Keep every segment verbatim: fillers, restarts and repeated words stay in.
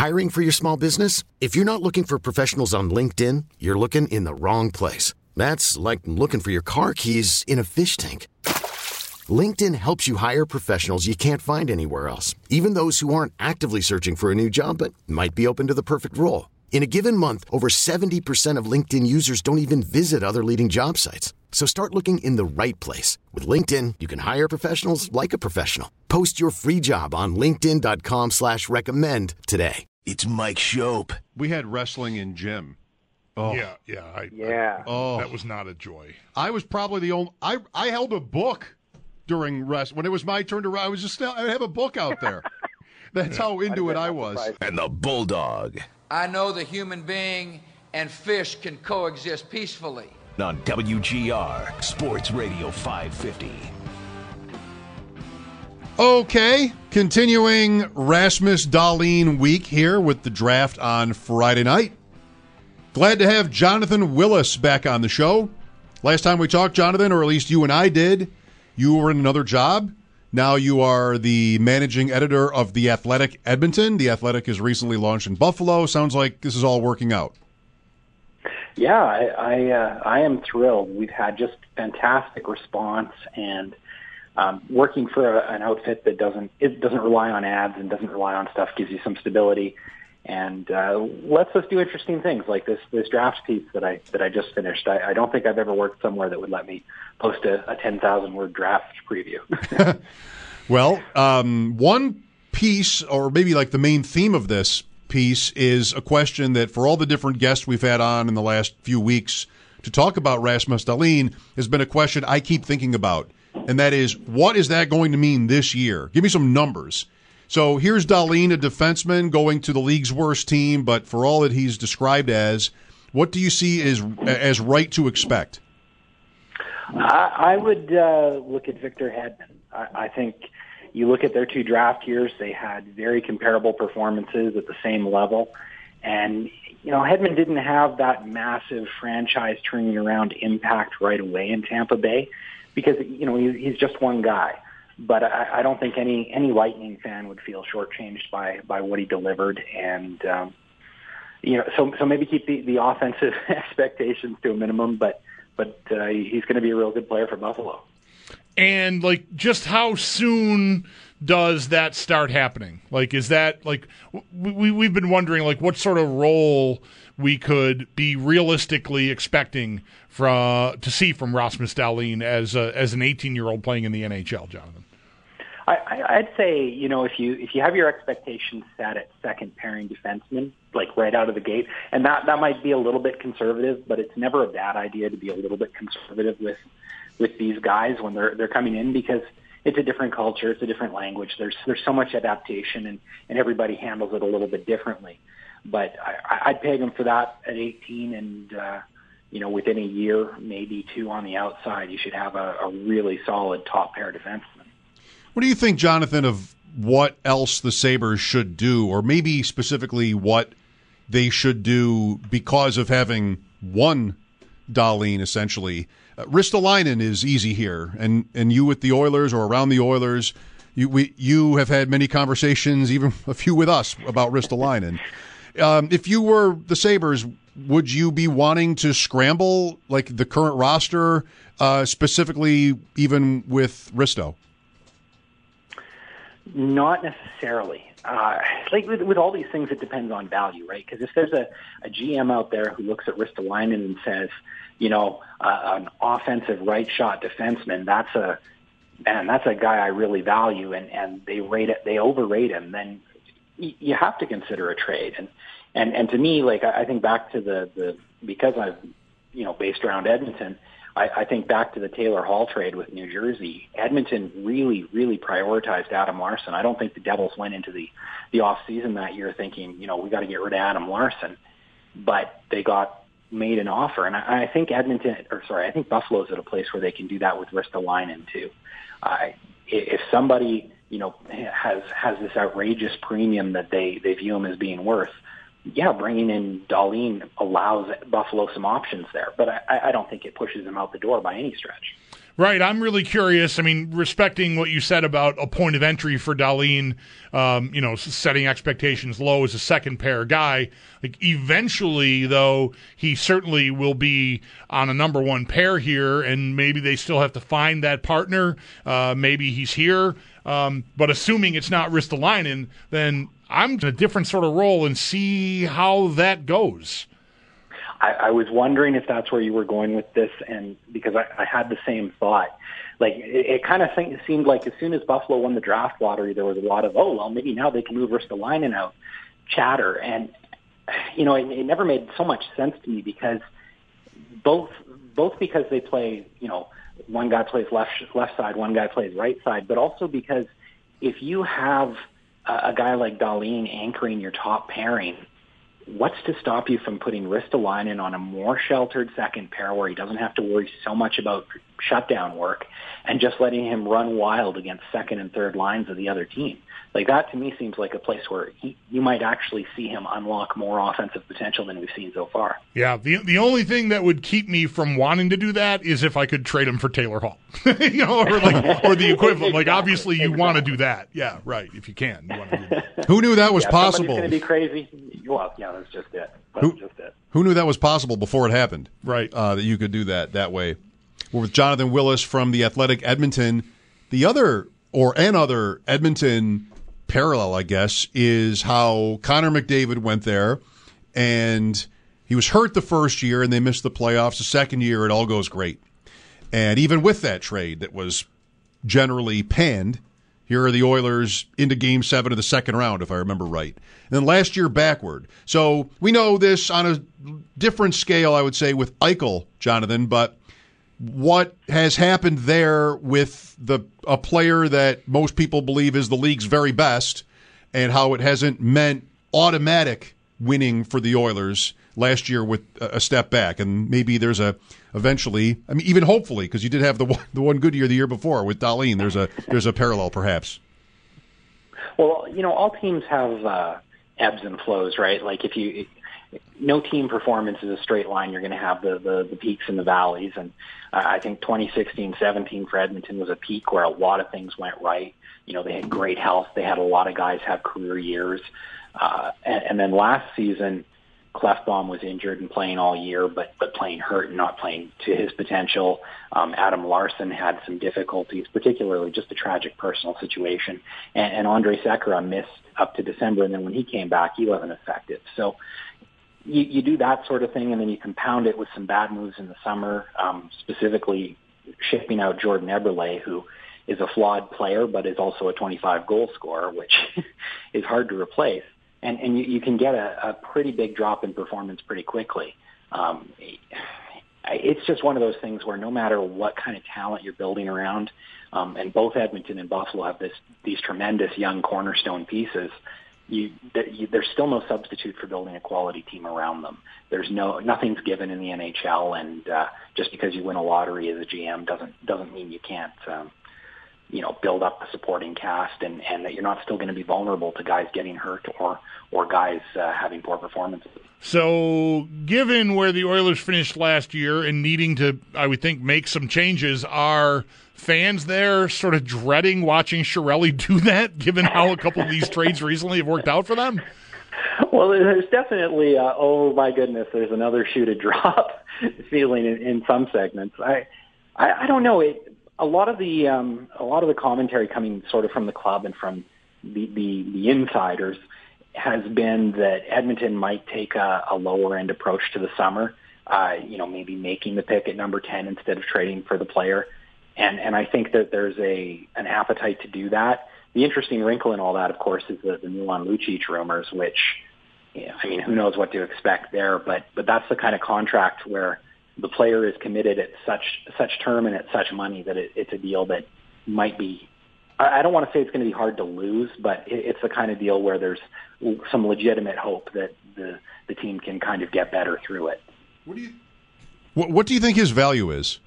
Hiring for your small business? If you're not looking for professionals on LinkedIn, you're looking in the wrong place. That's like looking for your car keys in a fish tank. LinkedIn helps you hire professionals you can't find anywhere else, even those who aren't actively searching for a new job but might be open to the perfect role. In a given month, over seventy percent of LinkedIn users don't even visit other leading job sites. So start looking in the right place. With LinkedIn, you can hire professionals like a professional. Post your free job on linkedin.com slash recommend today. It's Mike Shope. We had wrestling in gym. Oh. Yeah, yeah. I, yeah. I, oh. That was not a joy. I was probably the only... I, I held a book during rest. When it was my turn to run, I was just... I have a book out there. That's how into it I was. And the Bulldog. I know the human being and fish can coexist peacefully. On W G R, Sports Radio five fifty. Okay, continuing Rasmus Dahlin week here with the draft on Friday night. Glad to have Jonathan Willis back on the show. Last time we talked, Jonathan, or at least you and I did, you were in another job. Now you are the managing editor of The Athletic Edmonton. The Athletic is recently launched in Buffalo. Sounds like this is all working out. Yeah, I I, uh, I am thrilled. We've had just fantastic response, and um, working for a, an outfit that doesn't it doesn't rely on ads and doesn't rely on stuff gives you some stability, and uh, lets us do interesting things like this this draft piece that I that I just finished. I, I don't think I've ever worked somewhere that would let me post a, a ten thousand word draft preview. Well, um, one piece, or maybe like the main theme of this piece, is a question that for all the different guests we've had on in the last few weeks to talk about Rasmus Dahlin has been a question I keep thinking about, and that is, what is that going to mean this year? Give me some numbers. So here's Dahlin, a defenseman going to the league's worst team, but for all that he's described as, what do you see as, as right to expect? I, I would uh, look at Victor Hedman. I, I think you look at their two draft years, they had very comparable performances at the same level. And, you know, Hedman didn't have that massive franchise turning around impact right away in Tampa Bay because, you know, he, he's just one guy. But I, I don't think any, any Lightning fan would feel shortchanged by, by what he delivered. And, um, you know, so, so maybe keep the, the offensive expectations to a minimum, but, but uh, he's going to be a real good player for Buffalo. And, like, just how soon does that start happening? Like, is that, like, we, we've been wondering, like, what sort of role we could be realistically expecting from, to see from Rasmus Dahlin as a, as an eighteen-year-old playing in the N H L, Jonathan? I, I, I'd say, you know, if you if you have your expectations set at second pairing defenseman, like right out of the gate, and that, that might be a little bit conservative, but it's never a bad idea to be a little bit conservative with with these guys when they're they're coming in, because it's a different culture, it's a different language. There's there's so much adaptation, and, and everybody handles it a little bit differently. But I, I'd peg them for that at eighteen, and uh, you know, within a year, maybe two on the outside, you should have a, a really solid top pair defenseman. What do you think, Jonathan, of what else the Sabres should do, or maybe specifically what they should do because of having one Dahlin, essentially? Uh, Ristolainen is easy here, and, and you with the Oilers or around the Oilers, you we, you have had many conversations, even a few with us, about Ristolainen. Um, if you were the Sabres, would you be wanting to scramble like the current roster, uh, specifically even with Risto? Not necessarily. Uh, like with, with all these things, it depends on value, right? Because if there's a, a G M out there who looks at Ristolainen and says, you know, uh, an offensive right shot defenseman, that's a man, that's a guy I really value, and, and they rate it, they overrate him, then y- you have to consider a trade. And and and to me, like I, I think back to the the because I've you know based around Edmonton. I, I think back to the Taylor Hall trade with New Jersey. Edmonton really, really prioritized Adam Larsson. I don't think the Devils went into the, the off season that year thinking, you know, we got to get rid of Adam Larsson, but they got made an offer. And I, I think Edmonton, or sorry, I think Buffalo's at a place where they can do that with Ristolainen too. Uh, if somebody, you know, has, has this outrageous premium that they, they view him as being worth, yeah, bringing in Dahlin allows Buffalo some options there, but I, I don't think it pushes them out the door by any stretch. Right. I'm really curious. I mean, respecting what you said about a point of entry for Dahlin, um, you know, setting expectations low as a second pair guy. Like eventually, though, he certainly will be on a number one pair here, and maybe they still have to find that partner. Uh, maybe he's here. Um, but assuming it's not Ristolainen, then I'm in a different sort of role and see how that goes. I, I was wondering if that's where you were going with this, and because I, I had the same thought. Like, it, it kind of think, seemed like as soon as Buffalo won the draft lottery, there was a lot of, oh, well, maybe now they can move Ristolainen out chatter. And, you know, it, it never made so much sense to me because both both because they play, you know, one guy plays left left side, one guy plays right side, but also because if you have a, a guy like Dahlin anchoring your top pairing, what's to stop you from putting Ristolainen on a more sheltered second pair where he doesn't have to worry so much about shutdown work and just letting him run wild against second and third lines of the other team? Like, that to me seems like a place where he, you might actually see him unlock more offensive potential than we've seen so far. Yeah, the the only thing that would keep me from wanting to do that is if I could trade him for Taylor Hall, you know, or like or the equivalent. Like, obviously, you exactly. want to do that. Yeah, right. If you can, you want to do that. Who knew that was yeah, possible? It's going to be crazy. Well, yeah, that's just it. That's who, just it. Who knew that was possible before it happened? Right. Uh, that you could do that that way. We're with Jonathan Willis from the Athletic Edmonton. The other or an other Edmonton parallel, I guess, is how Connor McDavid went there, and he was hurt the first year, and they missed the playoffs. The second year, it all goes great. And even with that trade that was generally panned, here are the Oilers into Game seven of the second round, if I remember right. And then last year, backward. So we know this on a different scale, I would say, with Eichel, Jonathan, but what has happened there with the a player that most people believe is the league's very best, and how it hasn't meant automatic winning for the Oilers last year with a step back, and maybe there's a eventually, I mean, even hopefully, because you did have the one, the one good year the year before with Dahlin. There's a there's a parallel, perhaps. Well, you know, all teams have uh, ebbs and flows, right? Like if you. No team performance is a straight line. You're going to have the, the, the peaks and the valleys. And uh, I think twenty sixteen seventeen for Edmonton was a peak where a lot of things went right. You know, they had great health. They had a lot of guys have career years. Uh, and, and then last season, Klefbom was injured and playing all year, but, but playing hurt and not playing to his potential. Um, Adam Larson had some difficulties, particularly just a tragic personal situation. And, and Andre Sekera missed up to December. And then when he came back, he wasn't effective. So, You, you do that sort of thing, and then you compound it with some bad moves in the summer, um, specifically shipping out Jordan Eberle, who is a flawed player but is also a twenty-five goal scorer, which is hard to replace. And, and you, you can get a, a pretty big drop in performance pretty quickly. Um, it's just one of those things where no matter what kind of talent you're building around, um, and both Edmonton and Buffalo have this, these tremendous young cornerstone pieces, You, you, there's still no substitute for building a quality team around them. There's no nothing's given in the N H L, and uh, just because you win a lottery as a G M doesn't doesn't mean you can't, um, you know, build up the supporting cast, and, and that you're not still going to be vulnerable to guys getting hurt or or guys uh, having poor performances. So, given where the Oilers finished last year and needing to, I would think, make some changes, are fans there sort of dreading watching Chiarelli do that, given how a couple of these trades recently have worked out for them? Well, there's definitely, uh, oh my goodness, there's another shoe to drop feeling in, in some segments. I, I, I don't know. It, a lot of the, um, a lot of the commentary coming sort of from the club and from the, the, the insiders has been that Edmonton might take a, a lower end approach to the summer. Uh, you know, maybe making the pick at number ten instead of trading for the player. And and I think that there's a an appetite to do that. The interesting wrinkle in all that, of course, is the, the Milan Lucic rumors, which, you know, I mean, who knows what to expect there. But but that's the kind of contract where the player is committed at such such term and at such money that it, it's a deal that might be. I don't want to say it's going to be hard to lose, but it, it's the kind of deal where there's some legitimate hope that the the team can kind of get better through it. What do you what, what do you think his value is?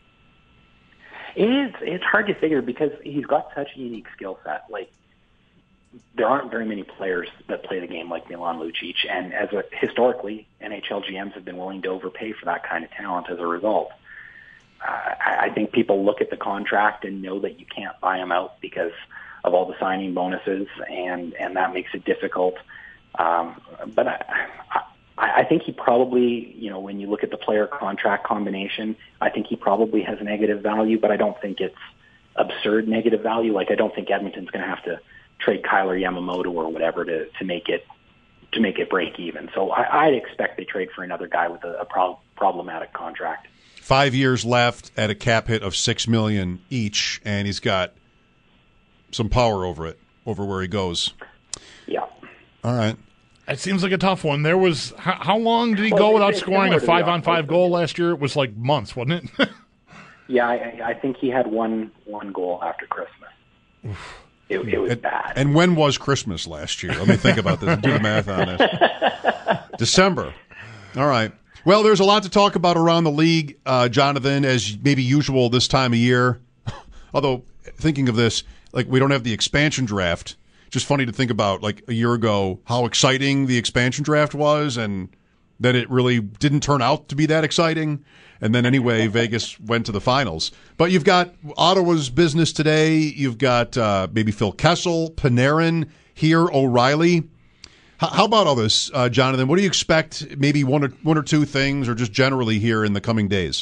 It is, it's hard to figure because he's got such a unique skill set. Like, there aren't very many players that play the game like Milan Lucic, and as a, historically, N H L G Ms have been willing to overpay for that kind of talent as a result. I, I think people look at the contract and know that you can't buy him out because of all the signing bonuses, and, and that makes it difficult. Um, but I, I, I think he probably, you know, when you look at the player contract combination, I think he probably has negative value, but I don't think it's absurd negative value. Like, I don't think Edmonton's going to have to trade Kyler Yamamoto or whatever to, to make it to make it break even. So I, I'd expect they trade for another guy with a, a pro- problematic contract. Five years left at a cap hit of six million dollars each, and he's got some power over it, over where he goes. Yeah. All right. It seems like a tough one. There was how, how long did he well, go without it's scoring a five-on-five five goal last year? It was like months, wasn't it? Yeah, I, I think he had one one goal after Christmas. It, it was and, bad. And when was Christmas last year? Let me think about this. Do the math on this. December. All right. Well, there's a lot to talk about around the league, uh, Jonathan, as maybe usual this time of year. Although, thinking of this, like, we don't have the expansion draft. Just funny to think about, like, a year ago, how exciting the expansion draft was, and that it really didn't turn out to be that exciting. And then anyway, Vegas went to the finals. But you've got Ottawa's business today. You've got uh, maybe Phil Kessel, Panarin here, O'Reilly. H- how about all this, uh, Jonathan? What do you expect, maybe one or, one or two things, or just generally here in the coming days?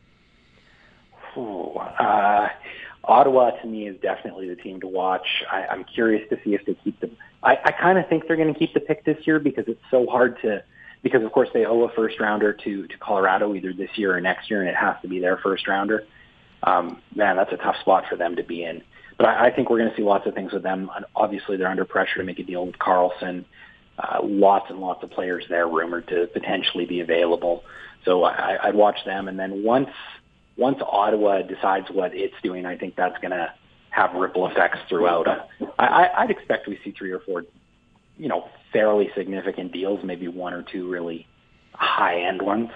Ooh, uh, Ottawa, to me, is definitely the team to watch. I, I'm curious to see if they keep the – I, I kind of think they're going to keep the pick this year because it's so hard to – because, of course, they owe a first-rounder to, to Colorado either this year or next year, and it has to be their first-rounder. Um, man, that's a tough spot for them to be in. But I, I think we're going to see lots of things with them. Obviously, they're under pressure to make a deal with Karlsson. Uh, lots and lots of players there rumored to potentially be available. So I, I'd watch them. And then once once Ottawa decides what it's doing, I think that's going to have ripple effects throughout. Uh, I, I'd expect we see three or four, you know, fairly significant deals, maybe one or two really high-end ones.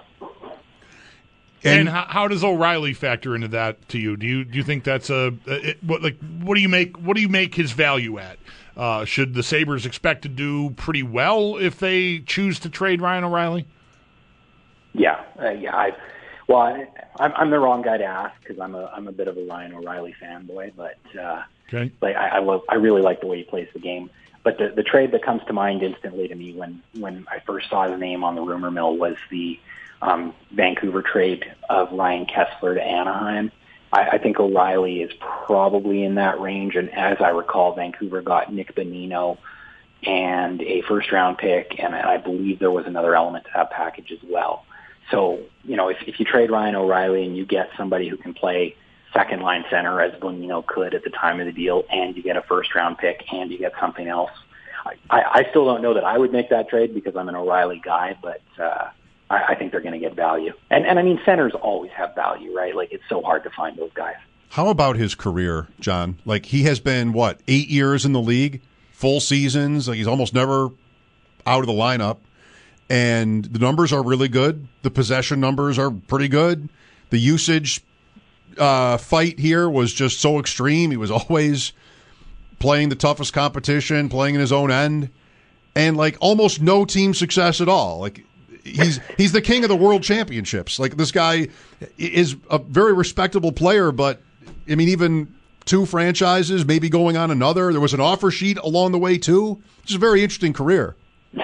And, And how, how does O'Reilly factor into that to you? Do you do you think that's a, a it, what like what do you make what do you make his value at? Uh, should the Sabres expect to do pretty well if they choose to trade Ryan O'Reilly? Yeah, uh, yeah. I, well, I, I'm, I'm the wrong guy to ask because I'm a I'm a bit of a Ryan O'Reilly fanboy, but uh, okay, like I, I love I really like the way he plays the game. But the, the trade that comes to mind instantly to me when, when I first saw his name on the rumor mill was the um, Vancouver trade of Ryan Kessler to Anaheim. I, I think O'Reilly is probably in that range. And as I recall, Vancouver got Nick Bonino and a first-round pick, and I believe there was another element to that package as well. So, you know, if, if you trade Ryan O'Reilly and you get somebody who can play second-line center, as Bonino could at the time of the deal, and you get a first-round pick, and you get something else. I, I, I still don't know that I would make that trade because I'm an O'Reilly guy, but uh, I, I think they're going to get value. And, and, I mean, centers always have value, right? Like, it's so hard to find those guys. how about his career, John? Like, he has been, what, eight years in the league, full seasons. Like, he's almost never out of the lineup. And the numbers are really good. The possession numbers are pretty good. The usage uh, fight here was just so extreme. He was always playing the toughest competition, playing in his own end, and like almost no team success at all. Like he's he's the king of the world championships. Like this guy is a very respectable player, but I mean, even two franchises, maybe going on another. There was an offer sheet along the way too. It's a very interesting career.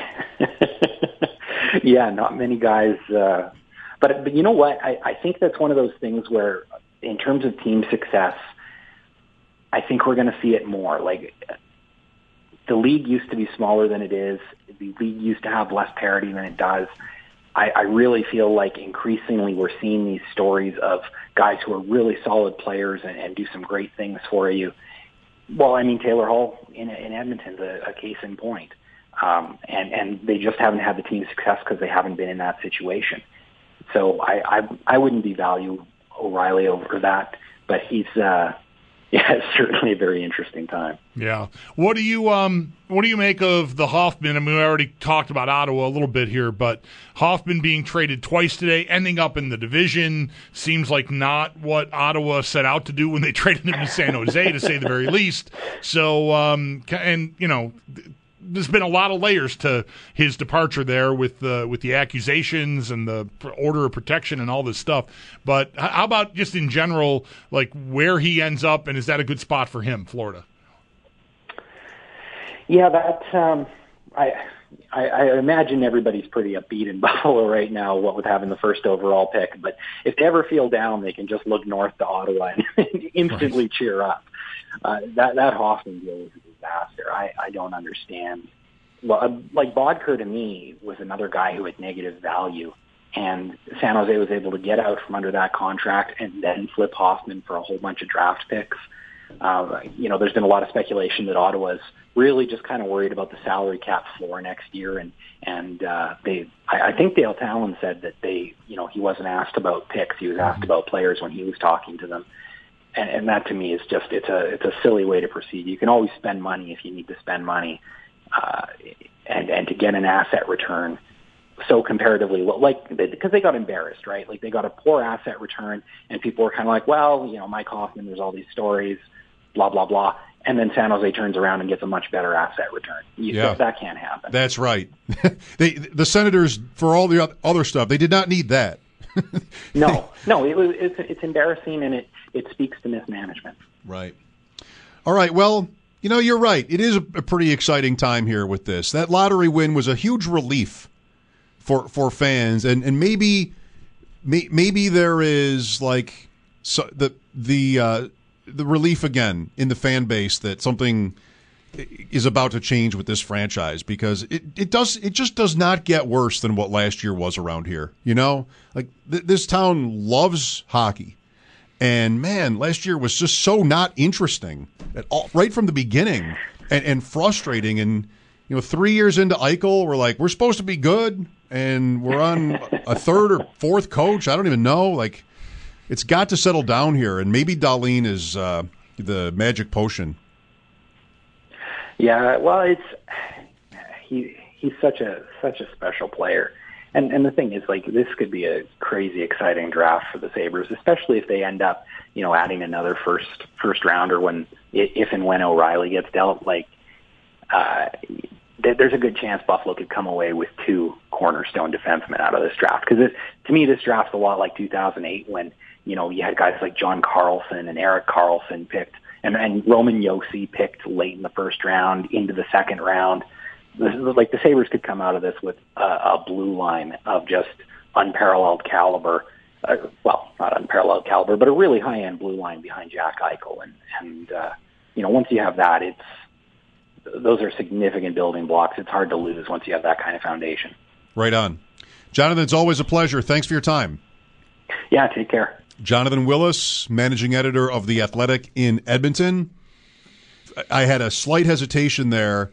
Yeah, not many guys. Uh, but but you know what? I, I think that's one of those things where, in terms of team success, I think we're going to see it more. Like the league used to be smaller than it is. The league used to have less parity than it does. I, I really feel like increasingly we're seeing these stories of guys who are really solid players and, and do some great things for you. Well, I mean, Taylor Hall in, in Edmonton's a, a case in point. Um, and, and they just haven't had the team success because they haven't been in that situation. So I, I, I wouldn't devalue O'Reilly over that, but he's, uh, yeah, it's certainly a very interesting time. Yeah. What do you um what do you make of the Hoffman? I mean, we already talked about Ottawa a little bit here, but Hoffman being traded twice today, ending up in the division, seems like not what Ottawa set out to do when they traded him to San Jose, to say the very least. So, um, and, you know, there's been a lot of layers to his departure there with the with the accusations and the order of protection and all this stuff. But how about just in general, like where he ends up, and is that a good spot for him, Florida? Yeah, that um, I, I I imagine everybody's pretty upbeat in Buffalo right now, what with having the first overall pick. But if they ever feel down, they can just look north to Ottawa and instantly right. cheer up. Uh, that that Hoffman deal was a disaster. I, I don't understand. Well, uh, like Bodker to me was another guy who had negative value, and San Jose was able to get out from under that contract and then flip Hoffman for a whole bunch of draft picks. Uh, you know, there's been a lot of speculation that Ottawa's really just kind of worried about the salary cap floor next year, and and uh, they, I, I think Dale Talon said that they, you know, he wasn't asked about picks, he was asked about players when he was talking to them, and, and that to me is just it's a it's a silly way to proceed. You can always spend money if you need to spend money, uh, and and to get an asset return so comparatively low, like because they got embarrassed, right? Like they got a poor asset return, and people were kind of like, well, you know, Mike Hoffman, there's all these stories. Blah, blah, blah. And then San Jose turns around and gets a much better asset return. You, yeah. That can't happen. That's right. they, the Senators, for all the other stuff, they did not need that. no, no, it was, it's, it's embarrassing, and it, it speaks to mismanagement. Right. All right, well, you know, you're right. It is a, a pretty exciting time here with this. That lottery win was a huge relief for for fans, and, and maybe may, maybe there is, like, so the the uh, the relief again in the fan base that something is about to change with this franchise, because it, it does it just does not get worse than what last year was around here. You know, like th- this town loves hockey, and man, last year was just so not interesting at all, right from the beginning, and, and frustrating. And you know, three years into Eichel, we're like, we're supposed to be good, and we're on a third or fourth coach. I don't even know, like. It's got to settle down here, and maybe Dahlin is uh, the magic potion. Yeah, well, it's he he's such a such a special player, and and the thing is, like, this could be a crazy exciting draft for the Sabres, especially if they end up, you know, adding another first first rounder when if and when O'Reilly gets dealt. Like, uh, there's a good chance Buffalo could come away with two cornerstone defensemen out of this draft, because to me, this draft's a lot like two thousand eight when. You know, you had guys like John Carlson and Erik Karlsson picked, and, and Roman Josi picked late in the first round into the second round. This is like the Sabres could come out of this with a, a blue line of just unparalleled caliber. Uh, well, not unparalleled caliber, but a really high-end blue line behind Jack Eichel. And, and uh, you know, once you have that, it's those are significant building blocks. It's hard to lose once you have that kind of foundation. Right on. Jonathan, it's always a pleasure. Thanks for your time. Yeah, take care. Jonathan Willis, managing editor of The Athletic in Edmonton. I had a slight hesitation there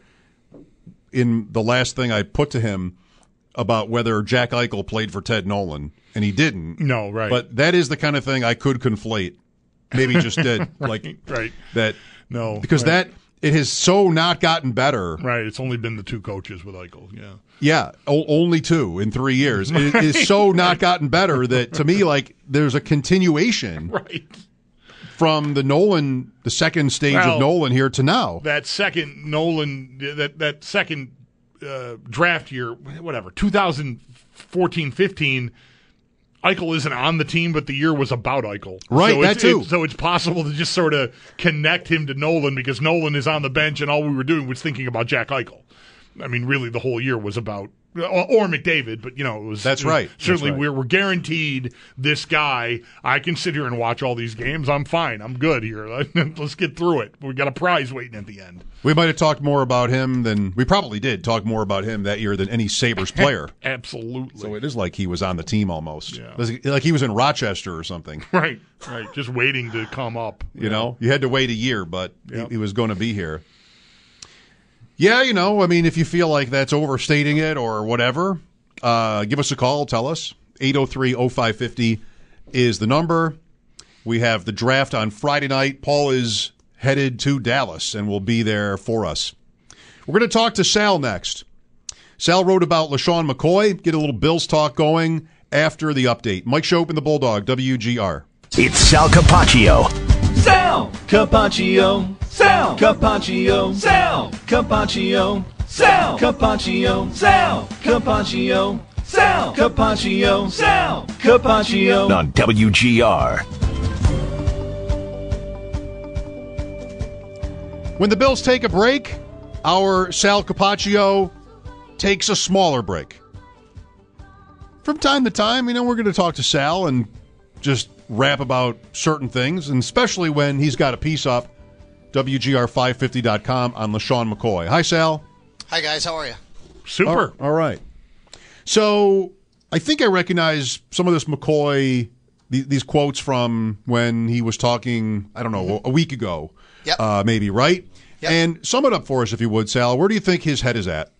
in the last thing I put to him about whether Jack Eichel played for Ted Nolan, and he didn't. No, right. But that is the kind of thing I could conflate. Maybe just did. right, like right. That, no, because right. that it has so not gotten better. Right. It's only been the two coaches with Eichel. Yeah. Yeah, o- only two in three years. It is so not gotten better that, to me, like, there's a continuation right. from the Nolan, the second stage well, of Nolan here to now. That second Nolan, that that second uh, draft year, whatever, twenty fourteen fifteen, Eichel isn't on the team, but the year was about Eichel. Right, so that too. It, so it's possible to just sort of connect him to Nolan because Nolan is on the bench and all we were doing was thinking about Jack Eichel. I mean, really, the whole year was about, or, or McDavid, but, you know, it was. That's it was, right. Certainly, That's right. We're, we're guaranteed this guy. I can sit here and watch all these games. I'm fine. I'm good here. Let's get through it. We got a prize waiting at the end. We might have talked more about him than, we probably did talk more about him that year than any Sabres player. Absolutely. So it is like he was on the team almost. Yeah. Like he was in Rochester or something. Right, right. Just waiting to come up. You yeah. know, you had to wait a year, but yep. he, he was going to be here. Yeah, you know, I mean, if you feel like that's overstating it or whatever, uh, give us a call. Tell us. eight oh three oh five five oh is the number. We have the draft on Friday night. Paul is headed to Dallas and will be there for us. We're going to talk to Sal next. Sal wrote about LaShawn McCoy. Get a little Bills talk going after the update. Mike Shope and the Bulldog, W G R. It's Sal Capaccio. Sal Capaccio. Sal Capaccio. Sal Capaccio. Sal Capaccio, Sal Capaccio, Sal Capaccio, Sal Capaccio on W G R. When the Bills take a break, our Sal Capaccio takes a smaller break. From time to time, you know, we're going to talk to Sal and just rap about certain things, and especially when he's got a piece up, W G R five fifty dot com, on LaShawn McCoy. Hi, Sal. Hi, guys. How are you? Super. All, all right. So I think I recognize some of this McCoy, these quotes from when he was talking, I don't know, mm-hmm. a week ago. Yep. Uh, maybe, right? Yep. And sum it up for us, if you would, Sal. Where do you think his head is at?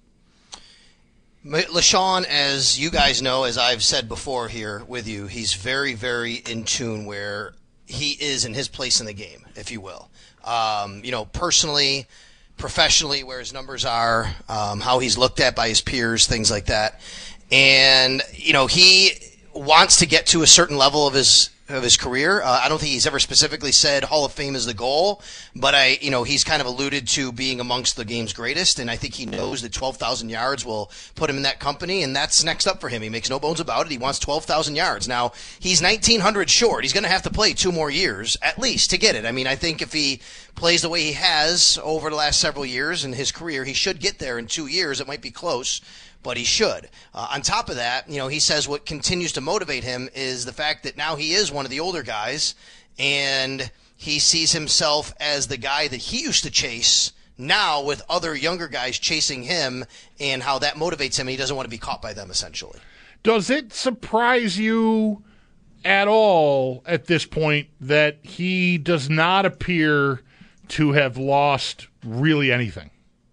LaShawn, as you guys know, as I've said before here with you, he's very, very in tune where he is in his place in the game, if you will. Um, you know, personally, professionally, where his numbers are, um, how he's looked at by his peers, things like that. And, you know, he wants to get to a certain level of his of his career. Uh, I don't think he's ever specifically said Hall of Fame is the goal, but I, you know, he's kind of alluded to being amongst the game's greatest, and I think he knows that twelve thousand yards will put him in that company, and that's next up for him. He makes no bones about it. He wants twelve thousand yards. Now, he's nineteen hundred short. He's going to have to play two more years, at least, to get it. I mean, I think if he plays the way he has over the last several years in his career, he should get there in two years. It might be close, but he should. Uh, on top of that, you know, he says what continues to motivate him is the fact that now he is one of the older guys, and he sees himself as the guy that he used to chase now with other younger guys chasing him, and how that motivates him. He doesn't want to be caught by them, essentially. Does it surprise you at all at this point that he does not appear to have lost really anything?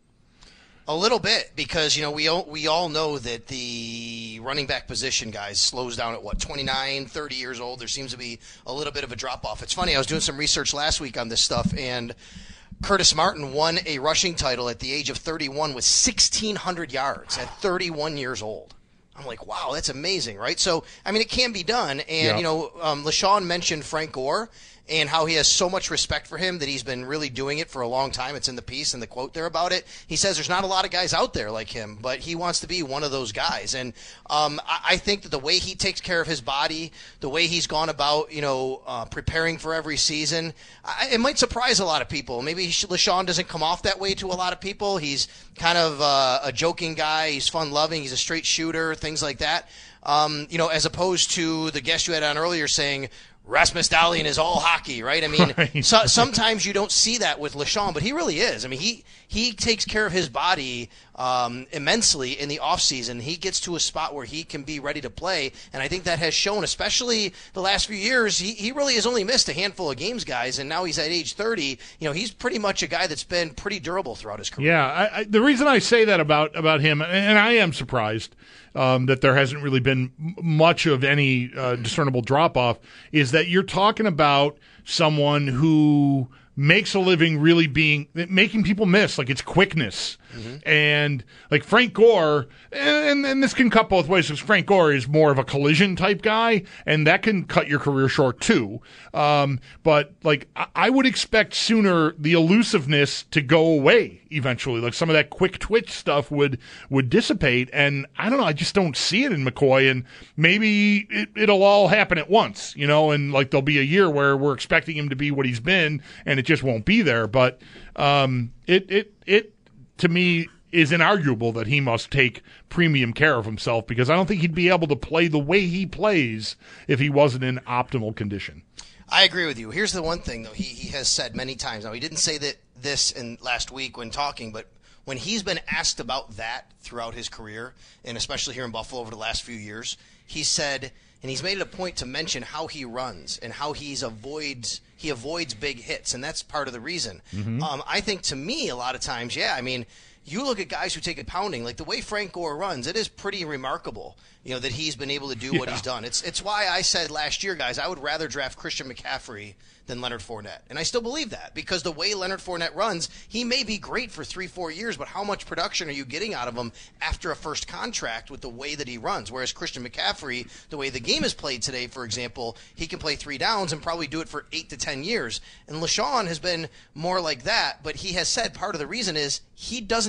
A little bit, because, you know, we all, we all know that the running back position, guys, slows down at, what, twenty-nine, thirty years old. There seems to be a little bit of a drop-off. It's funny, I was doing some research last week on this stuff, and Curtis Martin won a rushing title at the age of thirty-one with sixteen hundred yards at thirty-one years old. I'm like, wow, that's amazing, right? So, I mean, it can be done. And, yeah. you know, um, LaShawn mentioned Frank Gore and how he has so much respect for him that he's been really doing it for a long time. It's in the piece and the quote there about it. He says there's not a lot of guys out there like him, but he wants to be one of those guys. And um, I, I think that the way he takes care of his body, the way he's gone about, you know, uh, preparing for every season, I, it might surprise a lot of people. Maybe LaShawn doesn't come off that way to a lot of people. He's kind of uh, a joking guy. He's fun-loving. He's a straight shooter, things like that. Um, you know, as opposed to the guest you had on earlier saying, Rasmus Dahlin is all hockey, right? I mean, right. So, sometimes you don't see that with LaShawn, but he really is. I mean, he he takes care of his body um, immensely in the offseason. He gets to a spot where he can be ready to play, and I think that has shown, especially the last few years. He, he really has only missed a handful of games, guys, and now he's at age thirty. You know, he's pretty much a guy that's been pretty durable throughout his career. Yeah, I, I, the reason I say that about, about him, and I am surprised um, that there hasn't really been much of any uh, discernible drop-off, is that you're talking about someone who makes a living really being making people miss, like it's quickness. Mm-hmm. And like Frank Gore, and, and this can cut both ways, because Frank Gore is more of a collision type guy, and that can cut your career short too. Um, but like I, I would expect sooner the elusiveness to go away eventually. Like some of that quick twitch stuff would would dissipate, and I don't know, I just don't see it in McCoy. And maybe it, it'll all happen at once, you know, and like there'll be a year where we're expecting him to be what he's been, and it just won't be there. But um, it it it. to me, is inarguable that he must take premium care of himself, because I don't think he'd be able to play the way he plays if he wasn't in optimal condition. I agree with you. Here's the one thing, though, he, he has said many times. Now, he didn't say that this in last week when talking, but when he's been asked about that throughout his career, and especially here in Buffalo over the last few years, he said, and he's made it a point to mention how he runs and how he's avoids he avoids big hits, and that's part of the reason. Mm-hmm. Um, I think, to me, a lot of times, yeah, I mean, you look at guys who take a pounding, like the way Frank Gore runs, it is pretty remarkable, you know, that he's been able to do yeah. what he's done. It's it's why I said last year, guys, I would rather draft Christian McCaffrey than Leonard Fournette. And I still believe that, because the way Leonard Fournette runs, he may be great for three, four years, but how much production are you getting out of him after a first contract with the way that he runs? Whereas Christian McCaffrey, the way the game is played today, for example, he can play three downs and probably do it for eight to ten years. And LaShawn has been more like that, but he has said part of the reason is he doesn't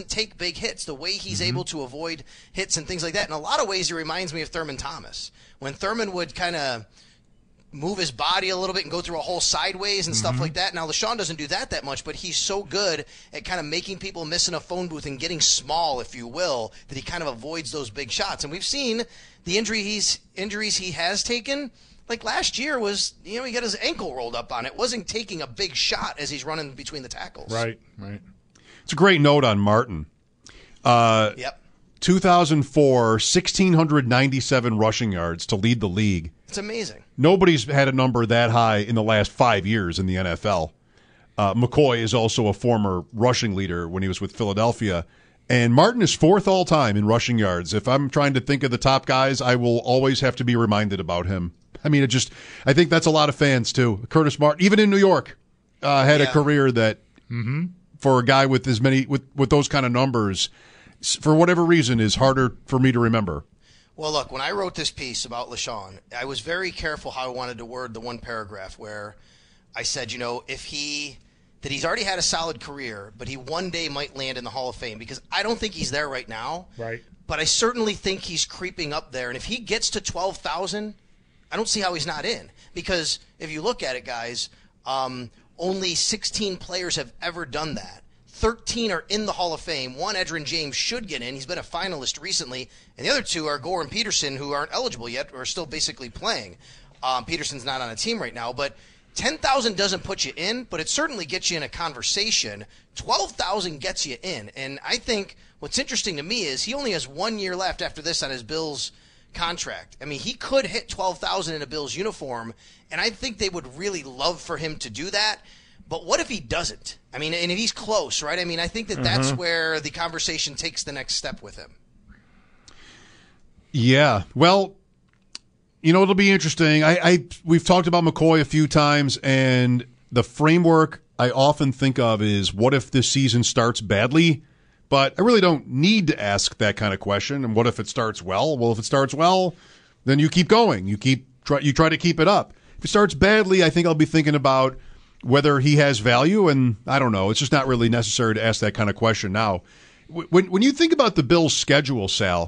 doesn't take big hits. The way he's Mm-hmm. able to avoid hits and things like that. In a lot of ways, he reminds me of Thurman Thomas. When Thurman would kind of move his body a little bit and go through a hole sideways and Mm-hmm. stuff like that. Now, LeSean doesn't do that that much, but he's so good at kind of making people miss in a phone booth and getting small, if you will, that he kind of avoids those big shots. And we've seen the injury he's, injuries he has taken. Like last year was, you know, he got his ankle rolled up on it. Wasn't taking a big shot as he's running between the tackles. Right, right. It's a great note on Martin. Uh, Yep. two thousand four, one thousand six hundred ninety-seven rushing yards to lead the league. It's amazing. Nobody's had a number that high in the last five years in the N F L. Uh, McCoy is also a former rushing leader when he was with Philadelphia. And Martin is fourth all time in rushing yards. If I'm trying to think of the top guys, I will always have to be reminded about him. I mean, it just, I think that's a lot of fans too. Curtis Martin, even in New York, uh, had Yeah. a career that, Mm-hmm. for a guy with as many, with, with those kind of numbers, s- for whatever reason, is harder for me to remember. Well, look, when I wrote this piece about LeSean, I was very careful how I wanted to word the one paragraph where I said, you know, if he, that he's already had a solid career, but he one day might land in the Hall of Fame, because I don't think he's there right now. Right. But I certainly think he's creeping up there. And if he gets to twelve thousand, I don't see how he's not in. Because if you look at it, guys, um, only sixteen players have ever done that. thirteen are in the Hall of Fame. One, Edgerrin James, should get in. He's been a finalist recently. And the other two are Gore and Peterson, who aren't eligible yet or are still basically playing. Um, Peterson's not on a team right now. But ten thousand doesn't put you in, but it certainly gets you in a conversation. twelve thousand gets you in. And I think what's interesting to me is he only has one year left after this on his Bills contract. I mean, he could hit twelve thousand in a Bills uniform, and I think they would really love for him to do that. But what if he doesn't? I mean, and if he's close, right? I mean, I think that that's where the conversation takes the next step with him. Yeah. Well, you know, it'll be interesting. I, I we've talked about McCoy a few times, and the framework I often think of is, what if this season starts badly? But I really don't need to ask that kind of question. And what if it starts well? Well, if it starts well, then you keep going. You keep try, you try to keep it up. If it starts badly, I think I'll be thinking about whether he has value. And I don't know. It's just not really necessary to ask that kind of question now. When when you think about the Bills' schedule, Sal,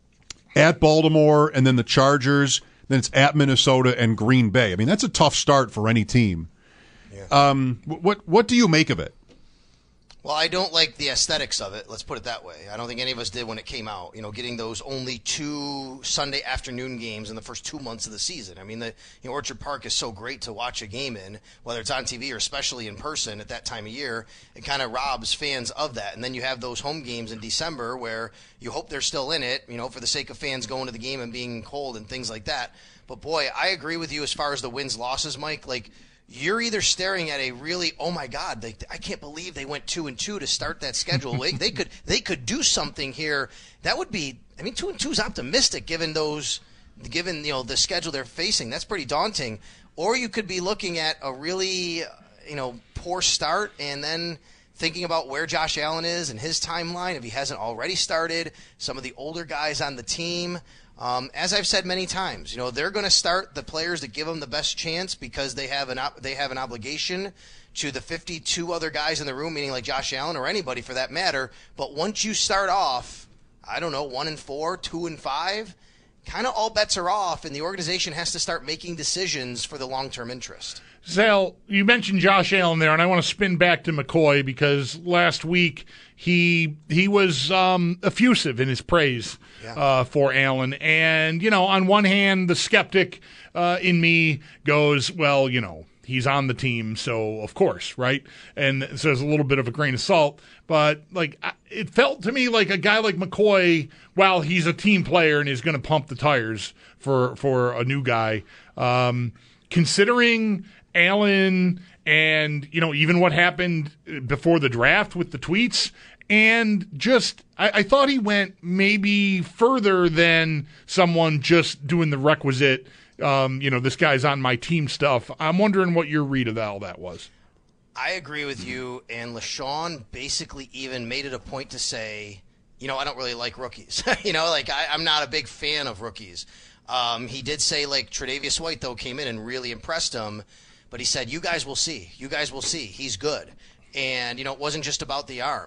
at Baltimore and then the Chargers, then it's at Minnesota and Green Bay. I mean, that's a tough start for any team. Yeah. Um, what what do you make of it? Well, I don't like the aesthetics of it. Let's put it that way. I don't think any of us did when it came out. You know, getting those only two Sunday afternoon games in the first two months of the season. I mean, the you know, Orchard Park is so great to watch a game in, whether it's on T V or especially in person at that time of year. It kind of robs fans of that. And then you have those home games in December where you hope they're still in it, you know, for the sake of fans going to the game and being cold and things like that. But boy, I agree with you as far as the wins losses, Mike. Like, you're either staring at a really, oh my God, they, I can't believe they went two and two to start that schedule. they, they could they could do something here. That would be, I mean, two and two is optimistic given those, given you know the schedule they're facing. That's pretty daunting. Or you could be looking at a really, you know, poor start and then thinking about where Josh Allen is and his timeline if he hasn't already started. Some of the older guys on the team. Um, as I've said many times, you know, they're going to start the players that give them the best chance because they have an op- they have an obligation to the fifty-two other guys in the room, meaning like Josh Allen or anybody for that matter. But once you start off, I don't know, one and four, two and five, kind of all bets are off, and the organization has to start making decisions for the long-term interest. Sal, you mentioned Josh Allen there, and I want to spin back to McCoy because last week he he was um, effusive in his praise Yeah. uh, for Allen. And, you know, on one hand, the skeptic uh, in me goes, well, you know, he's on the team, so of course, right? And so there's a little bit of a grain of salt. But, like, I- it felt to me like a guy like McCoy, while he's a team player and is going to pump the tires for, for a new guy, um, considering Allen and, you know, even what happened before the draft with the tweets, and just I, I thought he went maybe further than someone just doing the requisite, um, you know, this guy's on my team stuff. I'm wondering what your read of all that was. I agree with you, and LeSean basically even made it a point to say, you know, I don't really like rookies. you know, like I, I'm not a big fan of rookies. Um, he did say, like, Tre'Davious White, though, came in and really impressed him. But he said, you guys will see. You guys will see. He's good. And, you know, it wasn't just about the arm.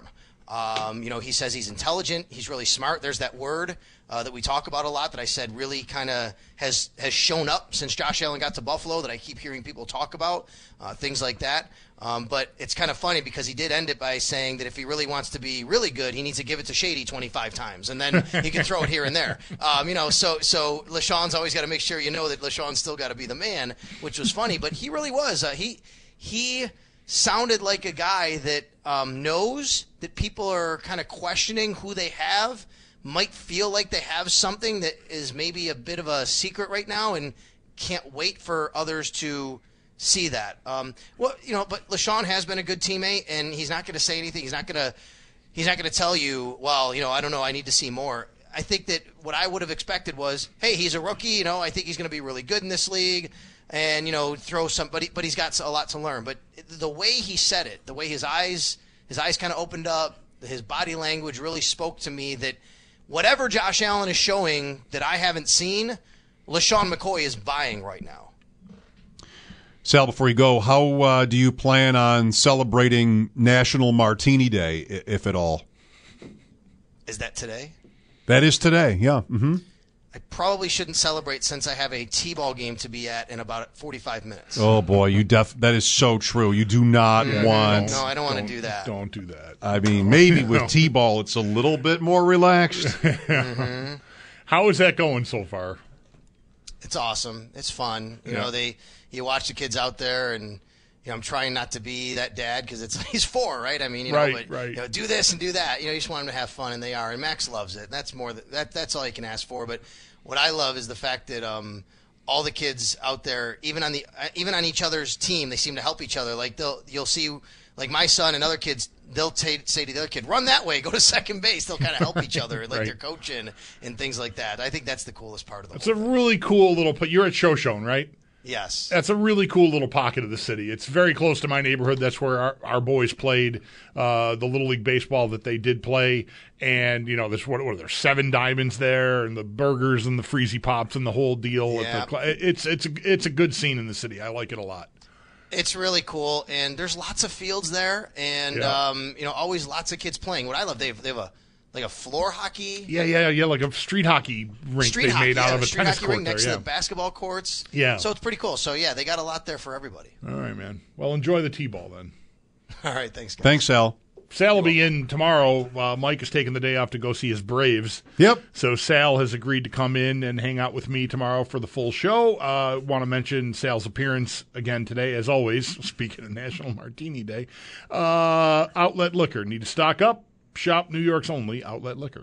Um, you know, he says he's intelligent. He's really smart. There's that word uh, that we talk about a lot that I said really kind of has has shown up since Josh Allen got to Buffalo that I keep hearing people talk about, uh, things like that. Um, but it's kind of funny because he did end it by saying that if he really wants to be really good, he needs to give it to Shady twenty-five times, and then he can throw it here and there. Um, you know, so so LeSean's always got to make sure you know that LeSean's still got to be the man, which was funny. But he really was. Uh, he he sounded like a guy that um, knows that people are kind of questioning who they have, might feel like they have something that is maybe a bit of a secret right now, and can't wait for others to see that. Um, well, you know, but LeSean has been a good teammate, and he's not going to say anything. He's not going to. He's not going to tell you, well, you know, I don't know. I need to see more. I think that what I would have expected was, hey, he's a rookie. You know, I think he's going to be really good in this league, and you know, throw somebody. But he's got a lot to learn. But the way he said it, the way his eyes, his eyes kind of opened up, his body language really spoke to me that whatever Josh Allen is showing that I haven't seen, LeSean McCoy is buying right now. Sal, before you go, how uh, do you plan on celebrating National Martini Day, if at all? Is that today? That is today, yeah. Mm-hmm. I probably shouldn't celebrate since I have a T-ball game to be at in about forty-five minutes. Oh, boy, you def- that is so true. You do not yeah, want... No, I don't want to don't, do that. Don't do that. I mean, maybe with T-ball it's a little bit more relaxed. mm-hmm. How is that going so far? It's awesome. It's fun. You yeah. know, they you watch the kids out there, and you know, I'm trying not to be that dad because it's he's four, right? I mean, you know, right, but right. you know, do this and do that. You know, you just want them to have fun, and they are. And Max loves it. That's more that, that that's all you can ask for. But what I love is the fact that um, all the kids out there, even on the uh, even on each other's team, they seem to help each other. Like they'll you'll see, like my son and other kids, they'll t- say to the other kid, "Run that way, go to second base." They'll kind of help each other, like right. they're coaching and things like that. I think that's the coolest part of the. It's a really cool little. But you're at Shoshone, right? Yes. That's a really cool little pocket of the city. It's very close to my neighborhood. That's where our, our boys played uh, the Little League Baseball that they did play. And, you know, there's what, what are there, seven diamonds there, and the burgers and the Freezy Pops and the whole deal. Yeah. At the, it's, it's, a, it's a good scene in the city. I like it a lot. It's really cool, and there's lots of fields there, and, yeah. um, you know, always lots of kids playing. What I love, they have, they have a like a floor hockey. Yeah, yeah, yeah, like a street hockey rink street they hockey, made yeah, out of a street tennis hockey court rink next there, to yeah. the basketball courts. Yeah. So it's pretty cool. So, yeah, they got a lot there for everybody. All right, man. Well, enjoy the T-ball then. All right, thanks, guys. Thanks, Sal. Sal will be in tomorrow. Uh, Mike is taking the day off to go see his Braves. Yep. So Sal has agreed to come in and hang out with me tomorrow for the full show. Uh, want to mention Sal's appearance again today, as always, speaking of National Martini Day. Uh, Outlet Liquor. Need to stock up? Shop New York's only Outlet Liquor.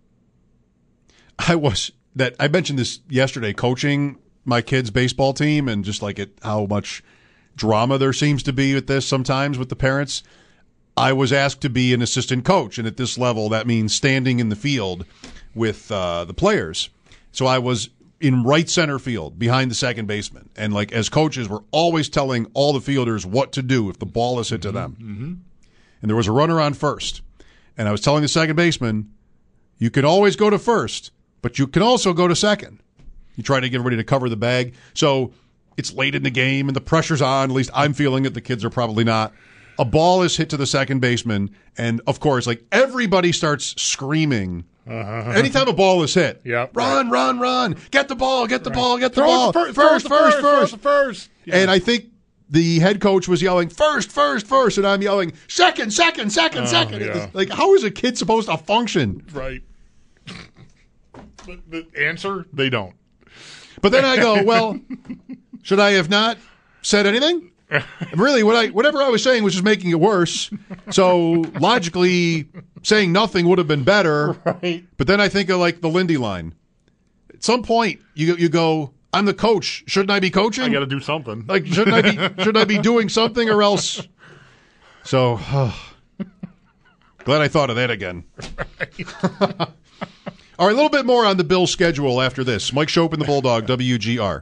I was that I mentioned this yesterday, coaching my kids' baseball team, and just like it, how much drama there seems to be with this sometimes with the parents. I was asked to be an assistant coach, and at this level, that means standing in the field with uh, the players. So I was in right center field behind the second baseman, and like as coaches, we're always telling all the fielders what to do if the ball is hit to them. Mm-hmm. And there was a runner on first, and I was telling the second baseman, you can always go to first, but you can also go to second. You try to get everybody to cover the bag. So it's late in the game and the pressure's on. At least I'm feeling it. The kids are probably not. A ball is hit to the second baseman, and of course, like everybody starts screaming. Uh-huh. Anytime a ball is hit, yep, run, right. run, run, get the ball, get the right. ball, get the throw ball, fir- first, first, first, first, first. Yeah. And I think the head coach was yelling, first, first, first, and I'm yelling, second, second, second, oh, second. Yeah. Like, how is a kid supposed to function? Right. the, the answer, they don't. But then I go, well, should I have not said anything? Really, what I whatever I was saying was just making it worse. So logically, saying nothing would have been better. Right. But then I think of like the Lindy line. At some point, you you go, I'm the coach. Shouldn't I be coaching? I got to do something. Like, shouldn't I be shouldn't I be doing something or else? So, oh, glad I thought of that again. Right. All right, a little bit more on the Bills' schedule after this. Mike Schopp and the Bulldog, W G R.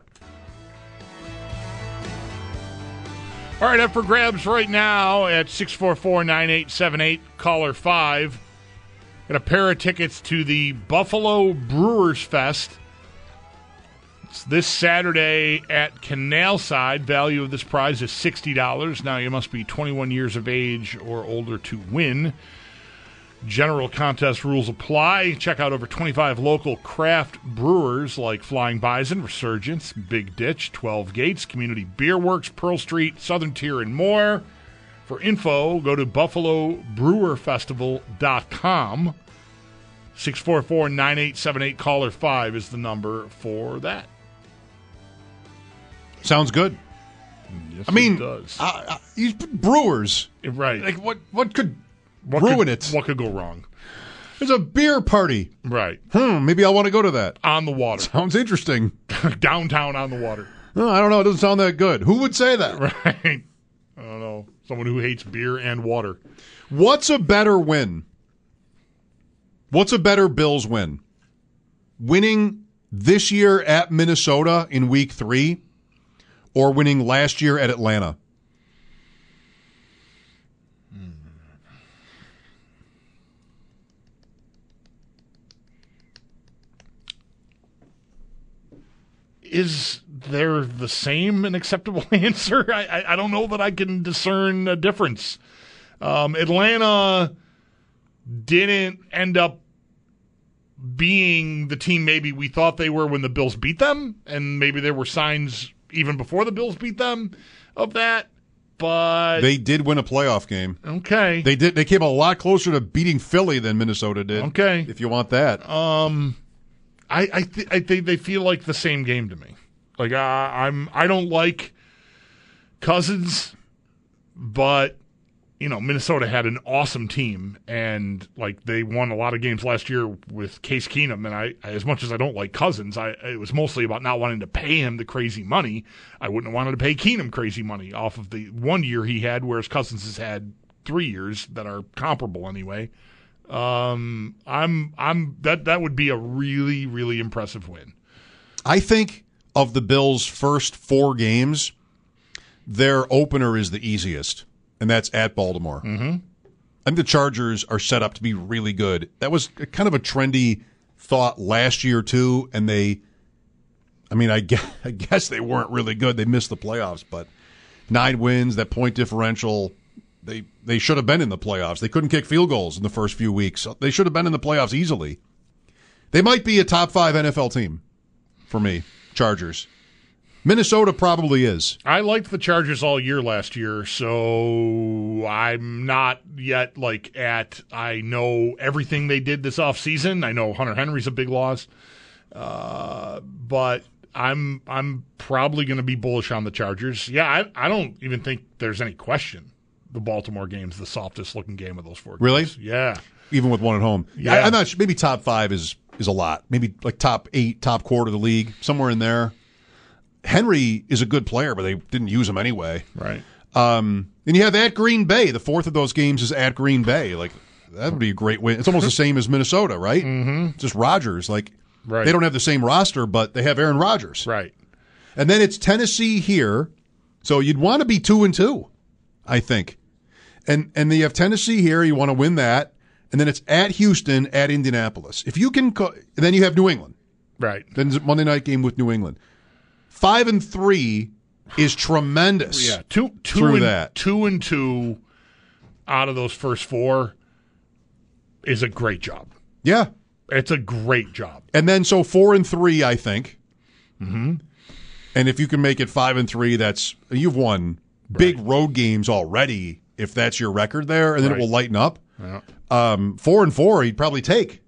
All right, up for grabs right now at six four four, nine eight seven eight, caller five. Got a pair of tickets to the Buffalo Brewers Fest. It's this Saturday at Canalside. Value of this prize is sixty dollars. Now, you must be twenty-one years of age or older to win. General contest rules apply. Check out over twenty-five local craft brewers like Flying Bison, Resurgence, Big Ditch, twelve Gates, Community Beer Works, Pearl Street, Southern Tier, and more. For info, go to buffalo brewer festival dot com. six four four, nine eight seven eight, caller five is the number for that. Sounds good. Yes, I mean, it does. uh, uh, these brewers, Right. like what? What could What ruin could, it? What could go wrong? There's a beer party. Right. Hmm. Maybe I want to go to that. On the water. Sounds interesting. Downtown on the water. Oh, I don't know. It doesn't sound that good. Who would say that? Right. I don't know. Someone who hates beer and water. What's a better win? What's a better Bills win? Winning this year at Minnesota in week three or winning last year at Atlanta? Is there the same an acceptable answer? I, I, I don't know that I can discern a difference. Um, Atlanta didn't end up being the team maybe we thought they were when the Bills beat them, and maybe there were signs even before the Bills beat them of that. But They did win a playoff game. okay, They did. They came a lot closer to beating Philly than Minnesota did. Okay. If you want that. Um, I I, th- I think they feel like the same game to me. Like uh, I'm I don't like Cousins, but you know Minnesota had an awesome team, and like they won a lot of games last year with Case Keenum. And I, I as much as I don't like Cousins, I it was mostly about not wanting to pay him the crazy money. I wouldn't have wanted to pay Keenum crazy money off of the one year he had, whereas Cousins has had three years that are comparable anyway. Um, I'm, I'm that that would be a really, really impressive win. I think of the Bills' first four games, their opener is the easiest, and that's at Baltimore. Mm-hmm. I think the Chargers are set up to be really good. That was kind of a trendy thought last year too, and they, I mean, I guess, I guess they weren't really good. They missed the playoffs, but nine wins, that point differential. They they should have been in the playoffs. They couldn't kick field goals in the first few weeks. They should have been in the playoffs easily. They might be a top five N F L team for me, Chargers. Minnesota probably is. I liked the Chargers all year last year, so I'm not yet like at I know everything they did this offseason. I know Hunter Henry's a big loss, uh, but I'm I'm probably going to be bullish on the Chargers. Yeah, I, I don't even think there's any question. The Baltimore game's the softest looking game of those four games. Really? Yeah. Even with one at home. Yeah. I, I'm not sure. Maybe top five is, is a lot. Maybe like top eight, top quarter of the league, somewhere in there. Henry is a good player, but they didn't use him anyway. Right. Um, and you have at Green Bay. The fourth of those games is at Green Bay. Like that would be a great win. It's almost the same as Minnesota, right? Mm-hmm. Just Rodgers. Like right. They don't have the same roster, but they have Aaron Rodgers. Right. And then it's Tennessee here, so you'd want to be two and two, I think. And and then you have Tennessee here. You want to win that, and then it's at Houston, at Indianapolis. If you can, co- and then you have New England. Right. Then it's a Monday night game with New England. Five and three is tremendous. Yeah, two two through and, that. two and two out of those first four is a great job. Yeah, it's a great job. And then so four and three, I think. Mm-hmm. And if you can make it five and three, that's you've won big right. road games already. If that's your record there, and then right. it will lighten up. Yeah. Um, four and four, he'd probably take.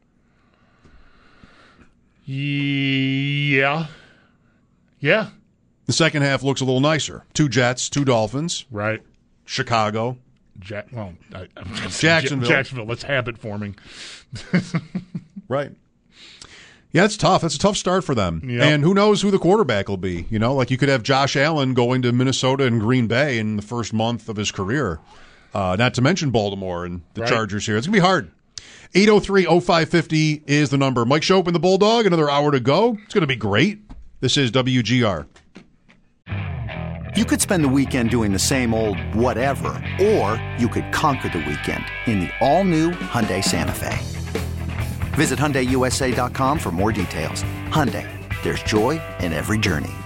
Yeah. Yeah. The second half looks a little nicer. Two Jets, two Dolphins. Right. Chicago. Ja- well, I, Jacksonville. Jacksonville. That's habit forming. Right. Yeah, it's tough. That's a tough start for them. Yep. And who knows who the quarterback will be. You know, like you could have Josh Allen going to Minnesota and Green Bay in the first month of his career. Uh, not to mention Baltimore and the right. Chargers here. It's going to be hard. eight oh three oh five fifty is the number. Mike Shope and the Bulldog, another hour to go. It's going to be great. This is W G R. You could spend the weekend doing the same old whatever, or you could conquer the weekend in the all-new Hyundai Santa Fe. Visit Hyundai U S A dot com for more details. Hyundai, there's joy in every journey.